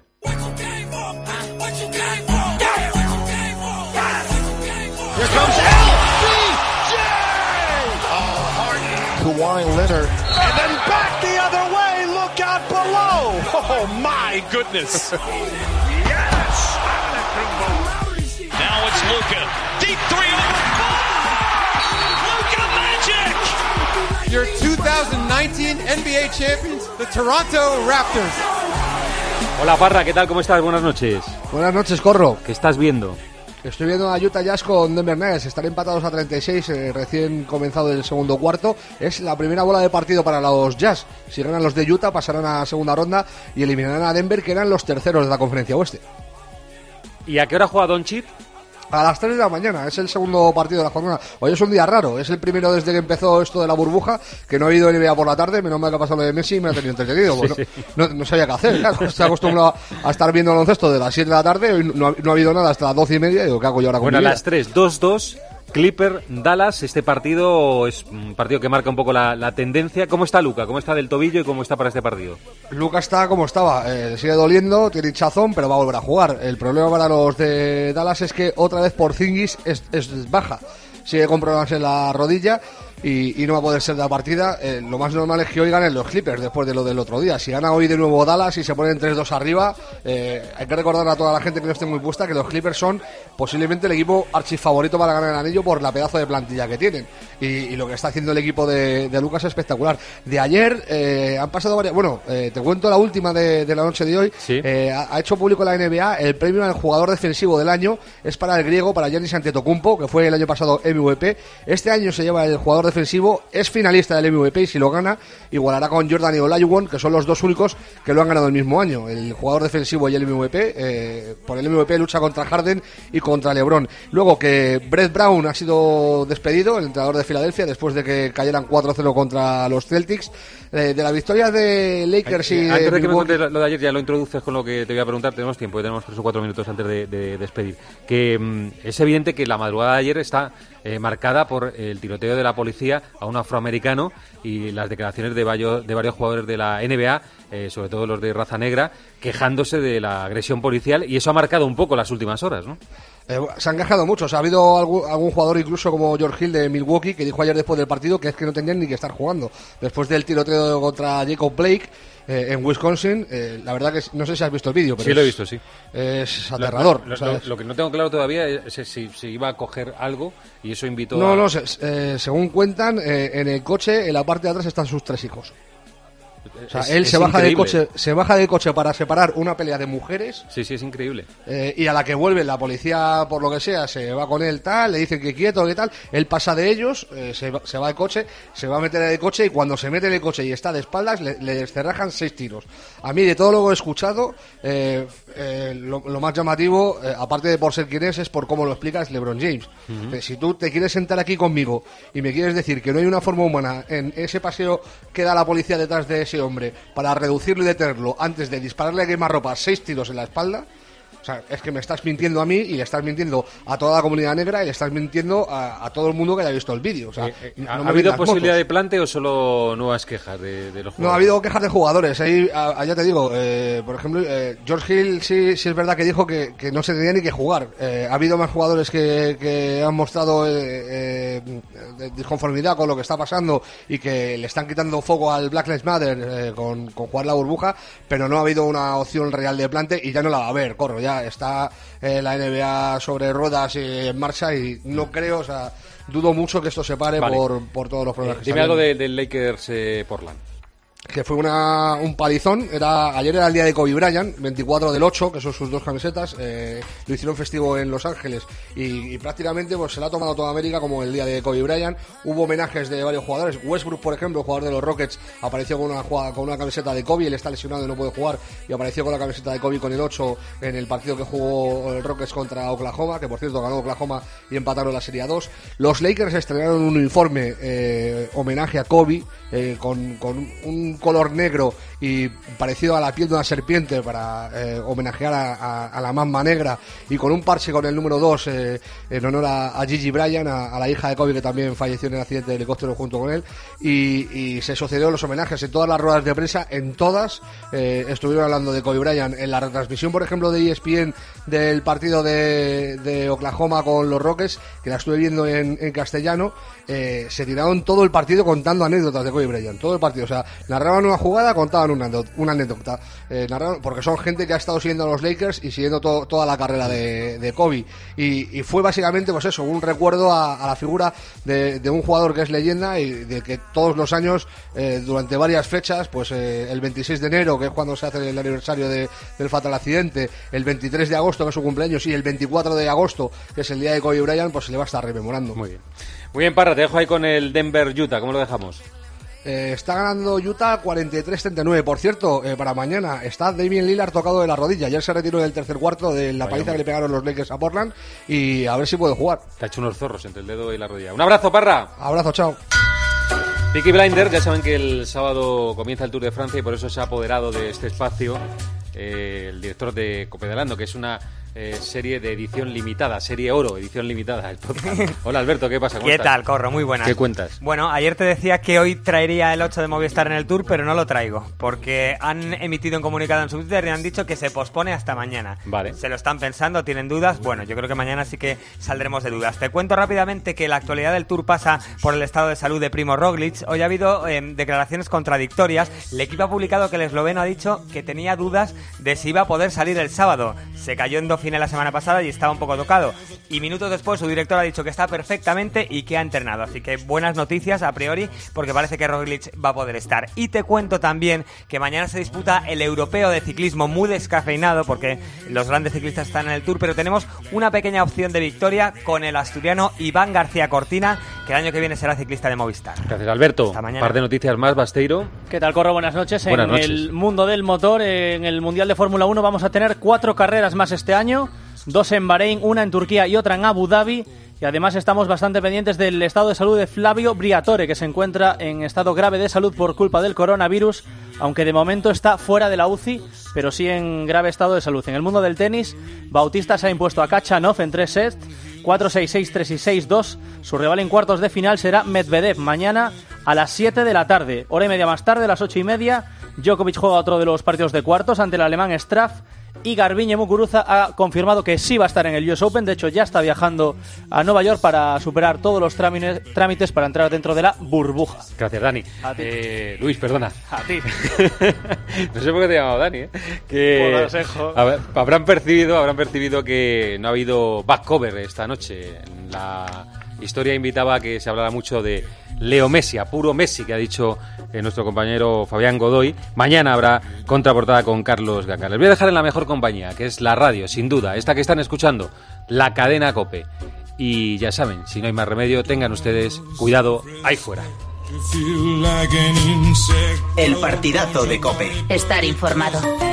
Kawhi Leonard, and then back the other way. Look out below! Oh my goodness! Yes! Now it's Luka. Deep three. Luka Magic! Your two thousand nineteen N B A champions, the Toronto Raptors. Hola Parra, ¿qué tal? ¿Cómo estás? Buenas noches. Buenas noches, Corro. ¿Qué estás viendo? Estoy viendo a Utah Jazz con Denver Nuggets. Están empatados a treinta y seis, eh, recién comenzado el segundo cuarto. Es la primera bola de partido para los Jazz. Si ganan los de Utah, pasarán a segunda ronda y eliminarán a Denver, que eran los terceros de la conferencia oeste. ¿Y a qué hora juega Doncic? A las tres de la mañana, es el segundo partido de la jornada. Hoy es un día raro, es el primero desde que empezó esto de la burbuja, que no ha habido N B A por la tarde. Menos mal que ha pasado lo de Messi y me ha tenido entretenido. Sí, bueno, sí. no, no sabía qué hacer, claro. Estoy acostumbrado a estar viendo el baloncesto de las siete de la tarde. Hoy no ha, no ha habido nada hasta las doce y media. Digo, ¿qué hago yo ahora con Bueno, a mi vida? las tres, dos dos, Clipper, Dallas. Este partido es un partido que marca un poco la, la tendencia. ¿Cómo está Luka? ¿Cómo está del tobillo y cómo está para este partido? Luka está como estaba, eh, le sigue doliendo, tiene hinchazón, pero va a volver a jugar. El problema para los de Dallas es que otra vez Porzingis es, es baja. Sigue con problemas en la rodilla y, y no va a poder ser de la partida. Eh, lo más normal es que hoy ganen los Clippers después de lo del otro día. Si gana hoy de nuevo Dallas y se ponen tres dos arriba, eh, hay que recordar a toda la gente que no esté muy puesta que los Clippers son posiblemente el equipo archifavorito para ganar el anillo por la pedazo de plantilla que tienen. Y, y lo que está haciendo el equipo de, de Lucas es espectacular. De ayer eh, han pasado varias... Bueno, eh, te cuento la última de, de la noche de hoy. ¿Sí? Eh, ha, ha hecho público la N B A el premio al jugador defensivo del año. Es para el griego, para Giannis Antetokounmpo, que fue el año pasado M V P. Este año se lleva el jugador defensivo defensivo, es finalista del M V P y si lo gana, igualará con Jordan y Olajuwon, que son los dos únicos que lo han ganado el mismo año. El jugador defensivo y el M V P, eh, por el M V P lucha contra Harden y contra LeBron. Luego que Brett Brown ha sido despedido, el entrenador de Filadelfia, después de que cayeran cuatro cero contra los Celtics. Eh, de la victoria de Lakers y antes de que Milwaukee... me cuentes lo de ayer, ya lo introduces con lo que te voy a preguntar, tenemos tiempo, tenemos tres o cuatro minutos antes de, de despedir. Que mm, es evidente que la madrugada de ayer está eh, marcada por el tiroteo de la policía a un afroamericano y las declaraciones de varios, de varios jugadores de la N B A, eh, sobre todo los de raza negra, quejándose de la agresión policial, y eso ha marcado un poco las últimas horas, ¿no? Eh, se han quejado muchos. Ha habido algún, algún jugador, incluso como George Hill de Milwaukee, que dijo ayer después del partido que es que no tenían ni que estar jugando. Después del tiroteo contra Jacob Blake eh, en Wisconsin, eh, la verdad que no sé si has visto el vídeo, pero sí, es, lo he visto, sí. Es aterrador. Lo, lo, lo, lo que no tengo claro todavía es si, si iba a coger algo y eso invitó no, a... No, no, se, eh, según cuentan, eh, en el coche, en la parte de atrás están sus tres hijos. O sea, es, él es se baja increíble. del coche, se baja del coche para separar una pelea de mujeres. Sí, sí, es increíble. Eh, y a la que vuelve la policía, por lo que sea, se va con él tal, le dicen que quieto, que tal. Él pasa de ellos, eh, se, va, se va al coche, se va a meter en el coche y cuando se mete en el coche y está de espaldas, le, le descerrajan seis tiros. A mí, de todo lo que he escuchado, eh, eh, lo, lo más llamativo, eh, aparte de por ser quien es, es por cómo lo explica es LeBron James. Uh-huh. Eh, si tú te quieres sentar aquí conmigo y me quieres decir que no hay una forma humana en ese paseo que da la policía detrás de ese hombre para reducirlo y detenerlo antes de dispararle a quemarropa seis tiros en la espalda, o sea, es que me estás mintiendo a mí y le estás mintiendo a toda la comunidad negra y le estás mintiendo a, a todo el mundo que haya visto el vídeo. O sea, eh, eh, no ¿Ha me habido vendas posibilidad motos. de plante o solo nuevas quejas de, de los jugadores? No, ha habido quejas de jugadores. Ahí, a, ya te digo, eh, por ejemplo, eh, George Hill sí, sí es verdad que dijo que, que no se tenía ni que jugar. Eh, ha habido más jugadores que, que han mostrado eh, eh, disconformidad con lo que está pasando y que le están quitando foco al Black Lives Matter eh, con, con jugar la burbuja, pero no ha habido una opción real de plante y ya no la va a haber, corro, ya está eh, la N B A sobre ruedas y en marcha y no creo, o sea, dudo mucho que esto se pare vale. por, por todos los problemas eh, que dime algo del de Lakers eh, Portland. Que fue una, un palizón. Era, ayer era el día de Kobe Bryant, veinticuatro del ocho, que son sus dos camisetas. Eh, lo hicieron festivo en Los Ángeles y, y prácticamente pues se la ha tomado toda América como el día de Kobe Bryant. Hubo homenajes de varios jugadores. Westbrook, por ejemplo, el jugador de los Rockets, apareció con una, con una camiseta de Kobe. Él está lesionado y no puede jugar y apareció con la camiseta de Kobe con el ocho en el partido que jugó el Rockets contra Oklahoma, que por cierto ganó Oklahoma y empataron la Serie dos. Los Lakers estrenaron un uniforme eh, homenaje a Kobe eh, con, con un color negro y parecido a la piel de una serpiente para eh, homenajear a, a, a la mamba negra y con un parche con el número dos eh, en honor a, a Gigi Bryant, a, a la hija de Kobe que también falleció en el accidente de helicóptero junto con él y, y se sucedieron los homenajes en todas las ruedas de prensa, en todas eh, estuvieron hablando de Kobe Bryant. En la retransmisión, por ejemplo, de E S P N del partido de, de Oklahoma con los Rockets, que la estuve viendo en, en castellano, eh, se tiraron todo el partido contando anécdotas de Kobe Bryant, todo el partido, o sea, narraban una jugada, contaban una, una anécdota, eh, narraron, porque son gente que ha estado siguiendo a los Lakers y siguiendo to, toda la carrera de, de Kobe y, y fue básicamente pues eso, un recuerdo a, a la figura de, de un jugador que es leyenda y de que todos los años eh, durante varias fechas, pues eh, el veintiséis de enero, que es cuando se hace el aniversario de, del fatal accidente, el veintitrés de agosto, que es su cumpleaños, y el veinticuatro de agosto, que es el día de Kobe Bryant, pues se le va a estar rememorando. Muy bien. Muy bien, Parra, te dejo ahí con el Denver-Utah, ¿cómo lo dejamos? Eh, está ganando Utah cuarenta y tres treinta y nueve. Por cierto, eh, para mañana está Damian Lillard tocado de la rodilla. Ayer se retiró del tercer cuarto de la paliza que le pegaron los Lakers a Portland y a ver si puede jugar. Te ha hecho unos zorros entre el dedo y la rodilla. Un abrazo, Parra. Abrazo, chao. Peaky Blinders, ya saben que el sábado comienza el Tour de Francia y por eso se ha apoderado de este espacio eh, el director de Copedelando, que es una eh, serie de edición limitada, serie oro, edición limitada. El Hola Alberto, ¿qué pasa? ¿Cómo ¿Qué estás? tal, Corro? Muy buenas. ¿Qué cuentas? Bueno, ayer te decía que hoy traería el ocho de Movistar en el Tour, pero no lo traigo, porque han emitido un comunicado en su Twitter y han dicho que se pospone hasta mañana. Vale. Se lo están pensando, tienen dudas. Bueno, yo creo que mañana sí que saldremos de dudas. Te cuento rápidamente que la actualidad del Tour pasa por el estado de salud de Primo Roglic. Hoy ha habido eh, declaraciones contradictorias. El equipo ha publicado que el esloveno ha dicho que tenía dudas de si iba a poder salir el sábado. Se cayó en Dauphiné la semana pasada y estaba un poco tocado. Y minutos después su director ha dicho que está perfectamente y que ha entrenado. Así que buenas noticias a priori, porque parece que Roglic va a poder estar. Y te cuento también que mañana se disputa el europeo de ciclismo muy descafeinado, porque los grandes ciclistas están en el Tour, pero tenemos una pequeña opción de victoria con el asturiano Iván García Cortina, que el año que viene será ciclista de Movistar. Gracias, Alberto. Hasta mañana. Un par de noticias más, Basteiro. ¿Qué tal, Corro? Buenas noches. Buenas en noches. el mundo del motor, en el Mundial de Fórmula uno, vamos a tener cuatro carreras más este año. Dos en Bahrein, una en Turquía y otra en Abu Dhabi. Y además estamos bastante pendientes del estado de salud de Flavio Briatore, que se encuentra en estado grave de salud por culpa del coronavirus, aunque de momento está fuera de la U C I, pero sí en grave estado de salud. En el mundo del tenis, Bautista se ha impuesto a Kachanov en tres sets, cuatro seis, seis tres y seis dos. Su rival en cuartos de final será Medvedev mañana a las siete de la tarde. Hora y media más tarde, a las ocho y media, Djokovic juega otro de los partidos de cuartos ante el alemán Straff. Y Garbiñe Muguruza ha confirmado que sí va a estar en el U S Open. De hecho, ya está viajando a Nueva York para superar todos los trámites, trámites para entrar dentro de la burbuja. Gracias, Dani. A ti. Eh, Luis, perdona. A ti. No sé por qué te he llamado Dani, ¿eh? Que Por consejo. a ver, habrán percibido, habrán percibido que no ha habido back cover esta noche. La historia invitaba a que se hablara mucho de Leo Messi, a puro Messi, que ha dicho eh, nuestro compañero Fabián Godoy. Mañana habrá contraportada con Carlos Gacar. Les voy a dejar en la mejor compañía, que es la radio, sin duda, esta que están escuchando, la cadena COPE. Y ya saben, si no hay más remedio, tengan ustedes cuidado ahí fuera. El partidazo de COPE. Estar informado.